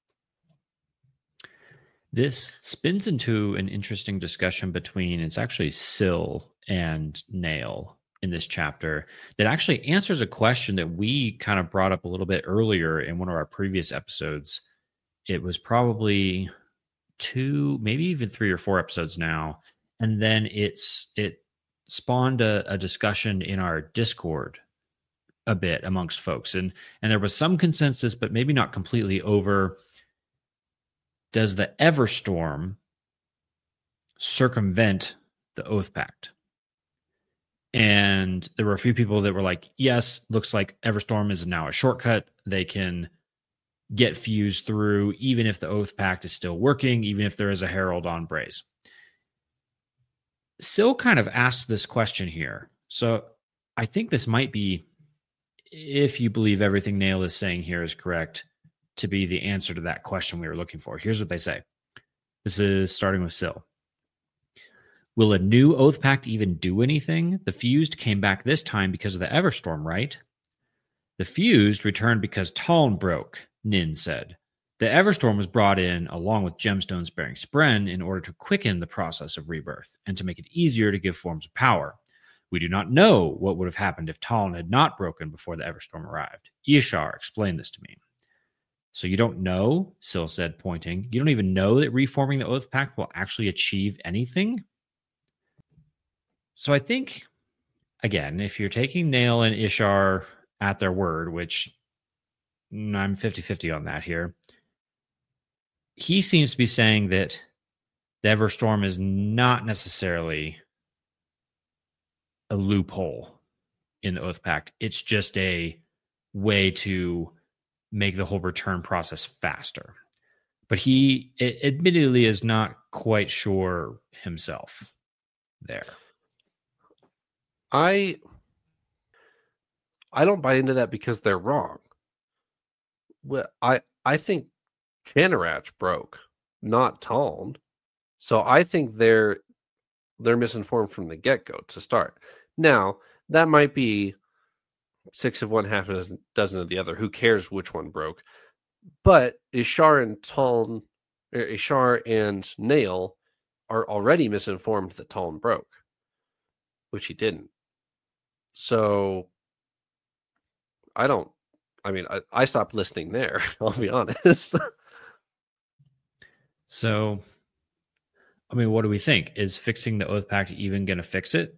This spins into an interesting discussion between, it's actually Syl and Nail in this chapter, that actually answers a question that we kind of brought up a little bit earlier in one of our previous episodes. It was probably 2, maybe even 3 or 4 episodes now. And then it spawned a discussion in our Discord a bit amongst folks. And there was some consensus, but maybe not completely, over, does the Everstorm circumvent the Oath Pact? And there were a few people that were like, yes, looks like Everstorm is now a shortcut. They can get fused through, even if the Oath Pact is still working, even if there is a herald on Braze. Syl kind of asked this question here. So I think this might be, if you believe everything Nail is saying here is correct, to be the answer to that question we were looking for. Here's what they say. This is starting with Syl. Will a new Oath Pact even do anything? The Fused came back this time because of the Everstorm, right? The Fused returned because Taln broke, Nin said. The Everstorm was brought in along with gemstones bearing Spren in order to quicken the process of rebirth and to make it easier to give forms of power. We do not know what would have happened if Taln had not broken before the Everstorm arrived. Ishar explained this to me. So you don't know, Syl said, pointing. You don't even know that reforming the Oath Pact will actually achieve anything? So I think, again, if you're taking Nail and Ishar at their word, which I'm 50-50 on that here, he seems to be saying that the Everstorm is not necessarily a loophole in the Oath Pact. It's just a way to make the whole return process faster. But he admittedly is not quite sure himself there. I don't buy into that because they're wrong. Well, I think Chanarach broke, not Taln. So I think they're misinformed from the get-go to start. Now, that might be 6 of one, half a dozen of the other. Who cares which one broke? But Ishar and Nail are already misinformed that Taln broke, which he didn't. So I stopped listening there, I'll be honest. So, what do we think? Is fixing the Oath Pact even going to fix it?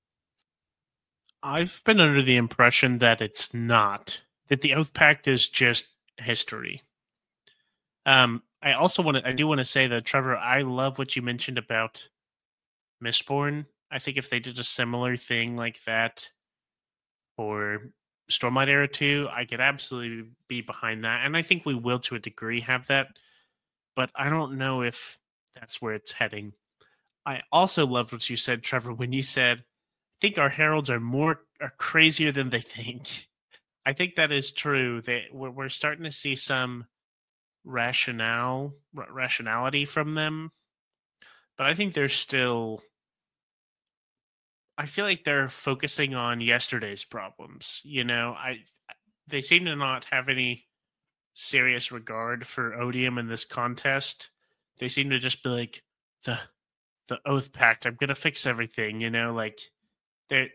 I've been under the impression that it's not. That the Oath Pact is just history. I do want to say that, Trevor, I love what you mentioned about Mistborn I think if they did a similar thing like that for Stormlight Era 2, I could absolutely be behind that. And I think we will, to a degree, have that. But I don't know if that's where it's heading. I also loved what you said, Trevor, when you said, I think our heralds are crazier than they think. I think that is true. We're starting to see some rationality from them, but I think they're still. I feel like they're focusing on yesterday's problems. They seem to not have any serious regard for Odium in this contest. They seem to just be like the Oath Pact. I'm gonna fix everything. It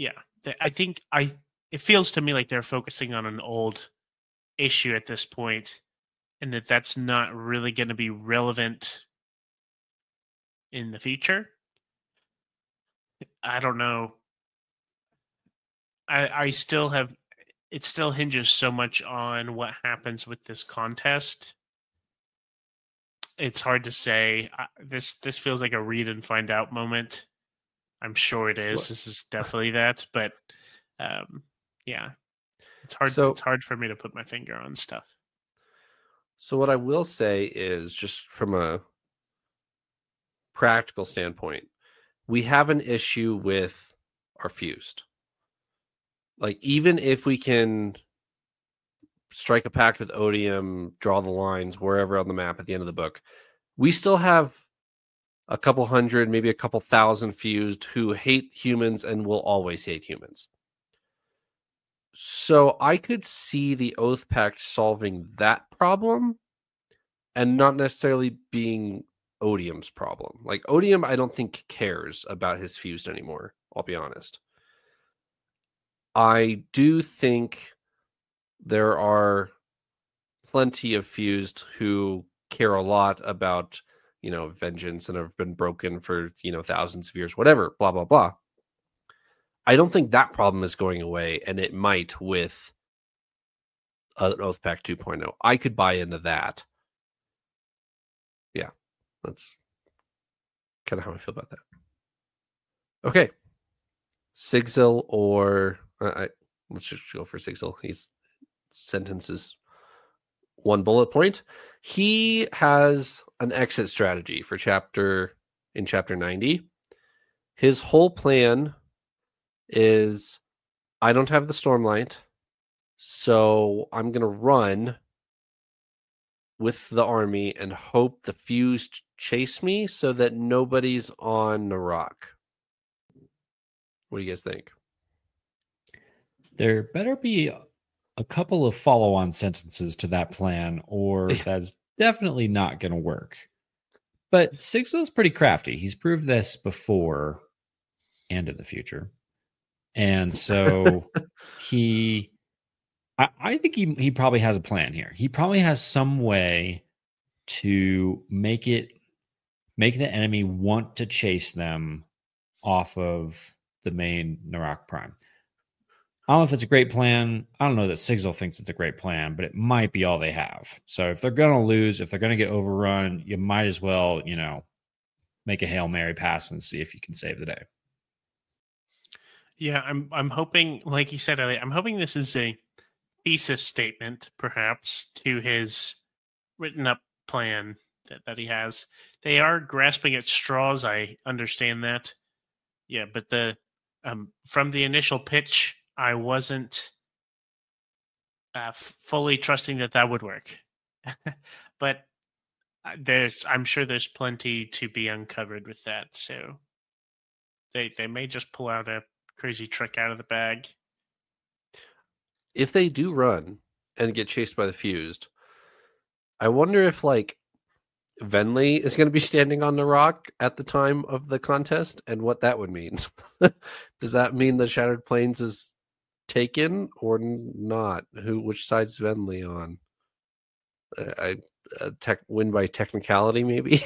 feels to me like they're focusing on an old issue at this point, and that's not really going to be relevant in the future. I don't know. I still have. It still hinges so much on what happens with this contest. It's hard to say. This feels like a read and find out moment. I'm sure it is. This is definitely that. But yeah, it's hard. It's hard for me to put my finger on stuff. So what I will say is, just from a practical standpoint, we have an issue with our fused. Like, even if we can strike a pact with Odium, draw the lines wherever on the map at the end of the book, we still have a couple hundred, maybe a couple thousand fused who hate humans and will always hate humans. So I could see the Oath Pact solving that problem and not necessarily being Odium's problem. Like, Odium, I don't think cares about his fused anymore, I'll be honest. I do think there are plenty of fused who care a lot about, vengeance and have been broken for, thousands of years, whatever, blah, blah, blah. I don't think that problem is going away, and it might with an Oath Pact 2.0. I could buy into that. Yeah, that's kind of how I feel about that. Okay. Sigzil or... let's just go for Sigzil. He's sentences one bullet point. He has an exit strategy for chapter 90. His whole plan is, I don't have the Stormlight, so I'm going to run with the army and hope the fused chase me so that nobody's on Narak. What do you guys think? There better be a couple of follow-on sentences to that plan, or that's definitely not going to work. But Sigzil's pretty crafty. He's proved this before and in the future. And so I think he probably has a plan here. He probably has some way to make the enemy want to chase them off of the main Narak Prime. I don't know if it's a great plan. I don't know that Sigzil thinks it's a great plan, but it might be all they have. So if they're going to lose, if they're going to get overrun, you might as well, make a Hail Mary pass and see if you can save the day. Yeah, I'm hoping, like you said earlier, I'm hoping this is a thesis statement, perhaps, to his written up plan that he has. They are grasping at straws. I understand that. Yeah, but from the initial pitch, I wasn't fully trusting that would work. But I'm sure there's plenty to be uncovered with that. So they may just pull out a crazy trick out of the bag. If they do run and get chased by the fused, I wonder if Venli is going to be standing on the rock at the time of the contest, and what that would mean. Does that mean the Shattered Plains is taken or not? Which side's Venli on? Win by technicality, maybe.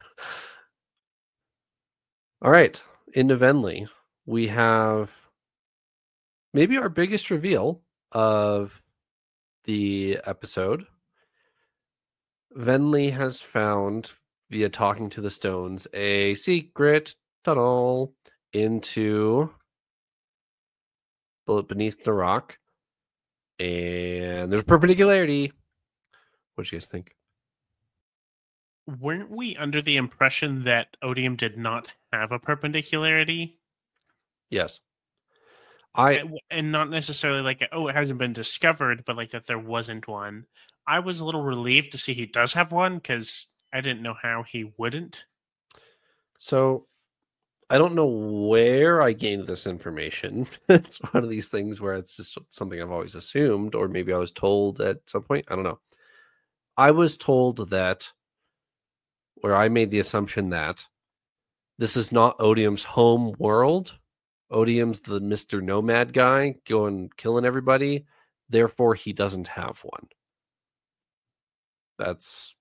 All right, into Venli, we have maybe our biggest reveal of the episode. Venli has found, via talking to the stones, a secret tunnel into beneath the rock, and there's a perpendicularity. What do you guys think? Weren't we under the impression that Odium did not have a perpendicularity? Yes. And not necessarily like, oh, it hasn't been discovered, but like that there wasn't one. I was a little relieved to see he does have one because I didn't know how he wouldn't. So I don't know where I gained this information. It's one of these things where it's just something I've always assumed, or maybe I was told at some point. I don't know. I was told that, where I made the assumption that this is not Odium's home world. Odium's the Mr. Nomad guy going killing everybody. Therefore, he doesn't have one. That's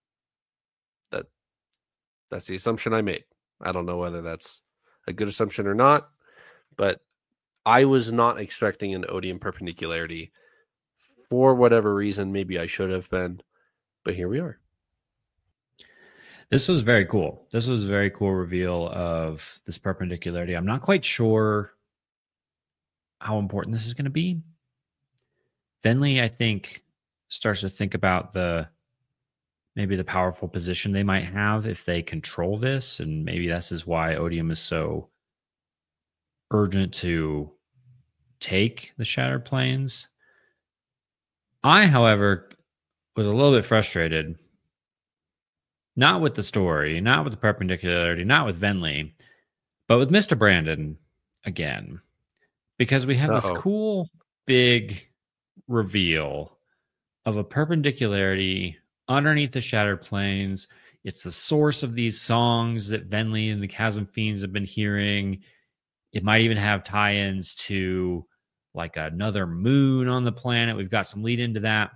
the assumption I made. I don't know whether that's a good assumption or not, but I was not expecting an Odium perpendicularity for whatever reason. Maybe I should have been, but here we are. This was very cool. This was a very cool reveal of this perpendicularity. I'm not quite sure how important this is going to be. Venli, I think, starts to think about maybe the powerful position they might have if they control this, and maybe this is why Odium is so urgent to take the Shattered Plains. I, however, was a little bit frustrated, not with the story, not with the perpendicularity, not with Venli, but with Mr. Brandon again, because we have this cool big reveal of a perpendicularity underneath the Shattered Plains. It's the source of these songs that Venli and the Chasm Fiends have been hearing. It might even have tie-ins to like another moon on the planet. We've got some lead into that.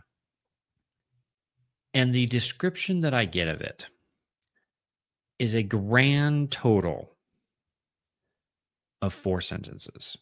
And the description that I get of it is a grand total of 4 sentences.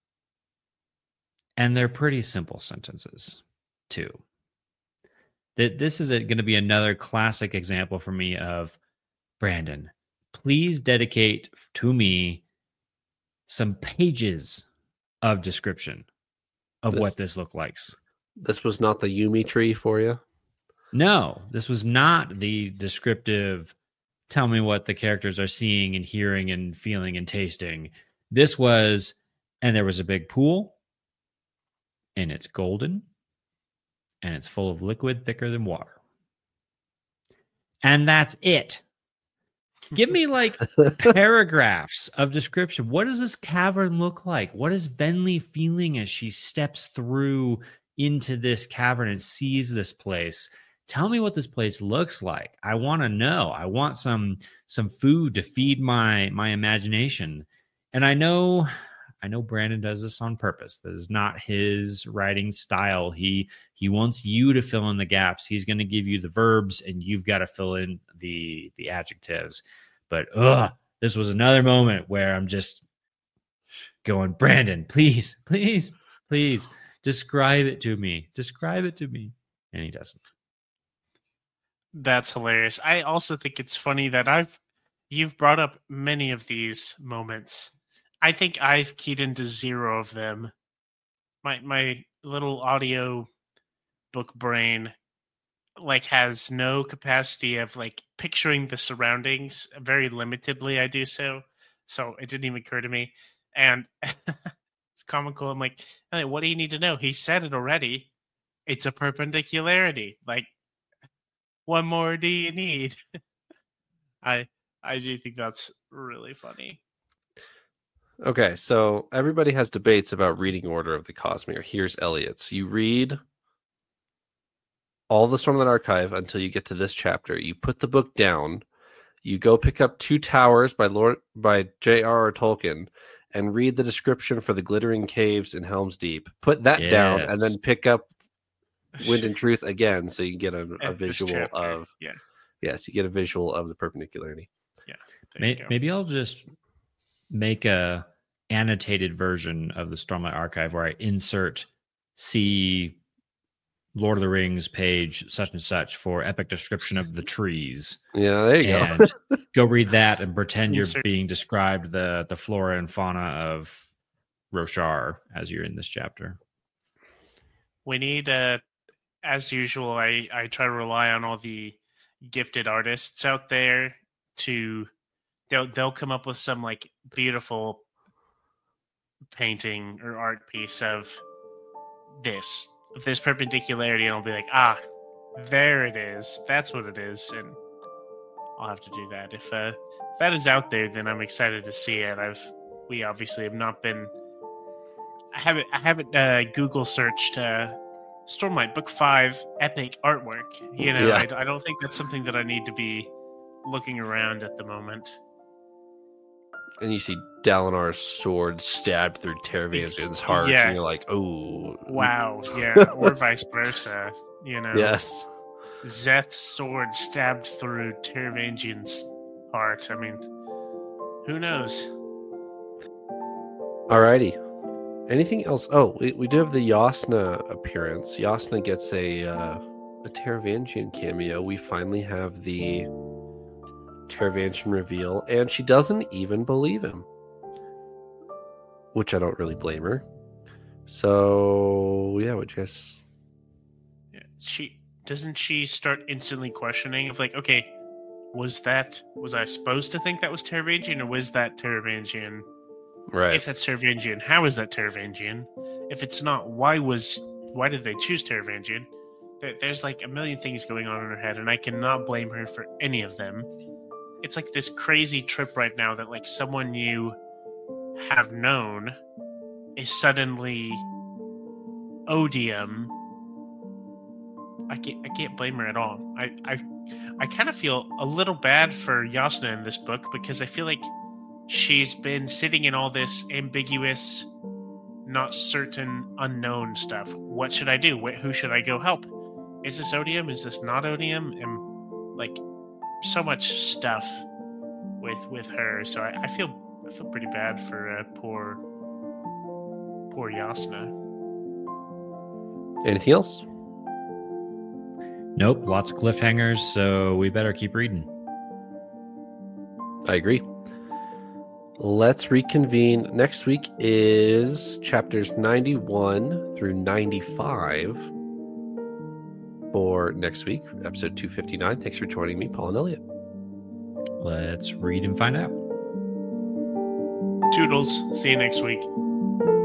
And they're pretty simple sentences, too. That this is going to be another classic example for me of, Brandon, please dedicate to me some pages of description of what this looked like. This was not the Yumi tree for you? No, this was not the descriptive, tell me what the characters are seeing and hearing and feeling and tasting. This was, and there was a big pool, and it's golden, and it's full of liquid thicker than water. And that's it. Give me like paragraphs of description. What does this cavern look like? What is Venli feeling as she steps through into this cavern and sees this place? Tell me what this place looks like. I want to know. I want some food to feed my imagination. And I know Brandon does this on purpose. This is not his writing style. He wants you to fill in the gaps. He's going to give you the verbs, and you've got to fill in the adjectives. But this was another moment where I'm just going, Brandon, please, please, please, describe it to me. Describe it to me. And he doesn't. That's hilarious. I also think it's funny that you've brought up many of these moments. I think I've keyed into 0 of them. My little audio book brain like has no capacity of like picturing the surroundings. Very limitedly I do so it didn't even occur to me. And it's comical. I'm like, hey, what do you need to know? He said it already. It's a perpendicularity. Like, what more do you need? I do think that's really funny. Okay, so everybody has debates about reading order of the Cosmere. Here's Elliot's. You read all the Stormlight Archive until you get to this chapter. You put the book down. You go pick up Two Towers by J.R.R. Tolkien and read the description for the Glittering Caves in Helm's Deep. Put that down and then pick up Wind and Truth again, so you can get a visual of yes, you get a visual of the perpendicularity. Yeah, maybe I'll just make a annotated version of the Stormlight Archive where I insert C Lord of the Rings page such and such for epic description of the trees. Yeah, there you go. And go read that and pretend you're Insert- being described the flora and fauna of Roshar as you're in this chapter. We need, as usual, I try to rely on all the gifted artists out there to they'll come up with some like beautiful painting or art piece of this perpendicularity, and I'll be like, there it is. That's what it is, and I'll have to do that. If that is out there, then I'm excited to see it. We obviously have not been. I haven't Google searched Stormlight Book 5 epic artwork. You know, Yeah. I don't think that's something that I need to be looking around at the moment. And you see Dalinar's sword stabbed through Teravantian's heart, yeah. and you're like, oh. Wow, yeah, or vice versa. You know, Yes. Zeth's sword stabbed through Teravantian's heart. I mean, who knows? Alrighty. Anything else? Oh, we do have the Yasna appearance. Yasna gets a Teravantian cameo. We finally have the Teravantian reveal, and she doesn't even believe him, which I don't really blame her. So yeah, which guess She start instantly questioning of like, okay, was I supposed to think that was Teravantian, or was that Teravantian? right? If that's Teravantian, how is that Teravantian? If it's not, why did they choose Teravantian? There's like a million things going on in her head, and I cannot blame her for any of them. It's like this crazy trip right now that like someone you have known is suddenly odium. I can't blame her at all. I kind of feel a little bad for Yasna in this book, because I feel like she's been sitting in all this ambiguous, not certain, unknown stuff. What should I do? Who should I go help? Is this odium? Is this not odium? And like so much stuff with her. So I feel pretty bad for poor Yasna. Anything else? Nope, lots of cliffhangers, so we better keep reading. I agree. Let's reconvene. Next week is chapters 91 through 95 for next week, episode 259. Thanks for joining me, Paul and Elliot. Let's read and find out. Toodles. See you next week.